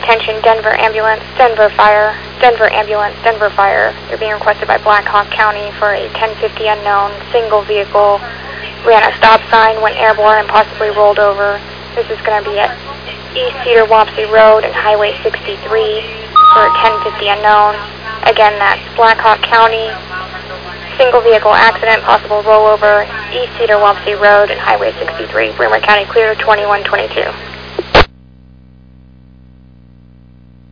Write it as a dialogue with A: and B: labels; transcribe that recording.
A: attention, Denver ambulance, Denver fire, Denver ambulance, Denver fire. They're being requested by Black Hawk County for a 1050 unknown single vehicle. Ran a stop sign, went airborne, and possibly rolled over. This is going to be at East Cedar Wapsie Road and Highway 63 for a 1050 unknown. Again, that's Black Hawk County, single vehicle accident, possible rollover, East Cedar Wapsie Road and Highway 63. Bremer County clear, 2122.